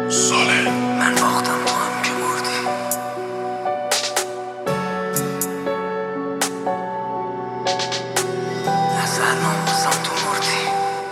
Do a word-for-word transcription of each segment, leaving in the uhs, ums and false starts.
ساله من باختم با هم که بردی. از الان بازم تو مردی.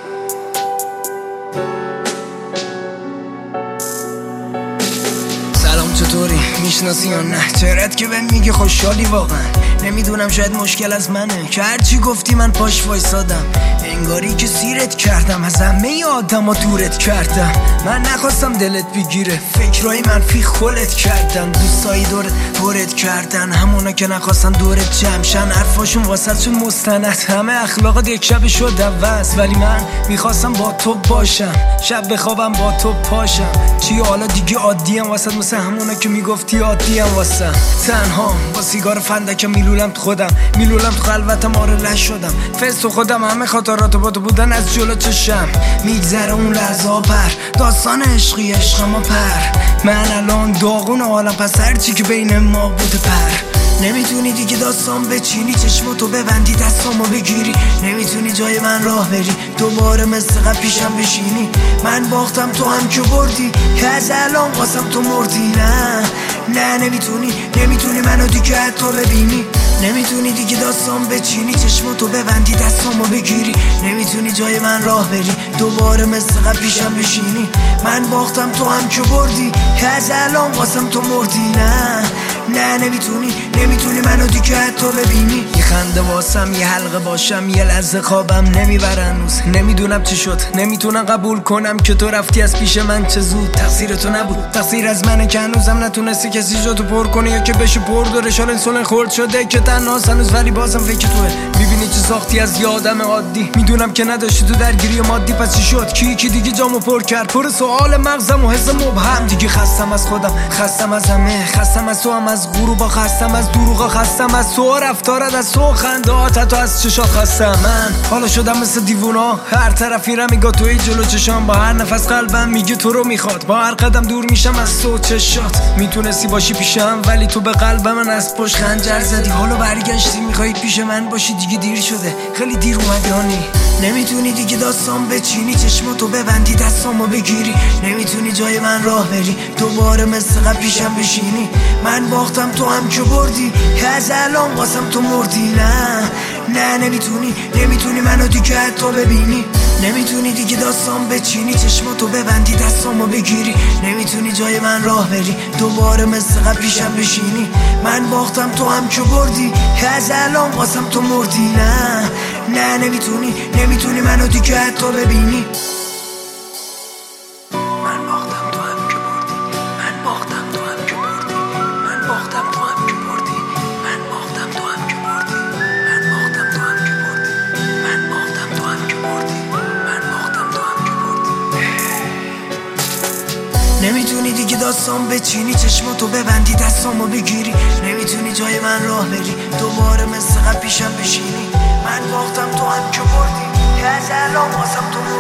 سلام، چطوری؟ میشناسی یا نه؟ چهرت که بهم میگه خوشحالی واقعا. نمیدونم، شاید مشکل از منه که هرچی گفتی من پاش وایسادم. انگاری که سیرت کردم، از همه آدم ها دورت کردم. من نخواستم دلت بگیره، فکرهای منفی خولت کردن. دوستایی دورت پرت کردن، همونا که نخواستن دورت جمشن. حرفاشون واسط شد مستند، همه اخلاقات یک شب شد عوض. ولی من میخواستم با تو باشم، شب بخوابم با تو پاشم. چی حالا دیگه عادیم واسط، مثل همونا که میگفتی عادیم واسم. تنها با سیگار فندکم میلولم تو خودم، میلولم تو خلوتم، آره لش شدم. فست تو خودم، همه خاطرات با تو بودن از جلو چشم. میگذره اون لحظه پر، داستان عشقی عشق ما پر. من الان داغون حالم، پس هرچی که بین ما بوده پر. نمیتونی دیگه داستان بچینی، چشماتو ببندی دستامو بگیری. نمیتونی جای من راه بری، دوباره مثل قبل پیشم بشینی. من باختم تو هم که بردی، که از الان واسم تو مردی. نه نه نمیتونی، نمیتونی منو دیگه حتی ببینی. نمیتونی دیگه داستان بچینی، چشماتو ببندی دستامو بگیری. نمیتونی جای من راه بری، دوباره مثل قبل پیشم بشینی. من باختم تو هم که بردی، که از الان واسم تو مردی. نه نه نمیتونی، نمیتونی منو دیگه حتی ببینی. یه خنده واسم، یه حلقه باشم، یه لحظه خوابم نمیبره هنوز. نمیدونم چی شد، نمیتونم قبول کنم که تو رفتی از پیش من. چه زود، تقصیر تو نبود، تقصیر از منه که هنوزم نتونستی کسی جا تو پر کنه، یا که بشه پر داره شال سال خورد شده که تنها هنوز. ولی بازم فکر توه، میبینی چه ساختی از یه آدم عادی. میدونم که نداشتی تو درگیری مادی، پس چی شد؟ کی کی دیگه جامو پر کرد؟ پر سوال مغزم و حس مبهم. دیگه خستم از خودم، خستم از همه، خستم از تو، هم از غروبا، خستم از دروغا، خستم از تو رفتارت، از تو خندهات، حتی از چشات خستم. من حالا شدم مثل دیوونا، هر طرفی رو میگه توی جلو چشام. با هر نفس قلبم میگه تو رو میخواد، با هر قدم دور میشم از تو چشات. میتونستی باشی پیشم، ولی تو به قلب من از پشت خنجر زدی. حالا برگشتی میخوای پیش من باشی، دیگه دیر شده، خیلی دیر اومدی هانی. نمیتونی دیگه داستان بچینی، چشماتو ببندی دستامو بگیری. نمیتونی جای من راه بری، دوباره مثل قبل پیشم بشینی. من باختم تو هم که بردی، که از الان واسم تو مردی. نه نه نمیتونی، نمیتونی منو دیگه حتی ببینی. نمیتونی دیگه داستان بچینی، چشماتو ببندی دستامو بگیری. نمیتونی جای من راه بری، دوباره مثل قبل پیشم بشینی. من باختم تو هم که بردی، که از الان واسم تو مردی. نه نه نمیتونی، نمیتونی منو دیگه حتی ببینی. نمیتونی دیگه داستان بچینی، چشماتو ببندی دستامو بگیری. نمیتونی جای من راه بری، دوباره مثل قبل پیشم بشینی. من باختم تو هم که بردی، که از الان واسم تو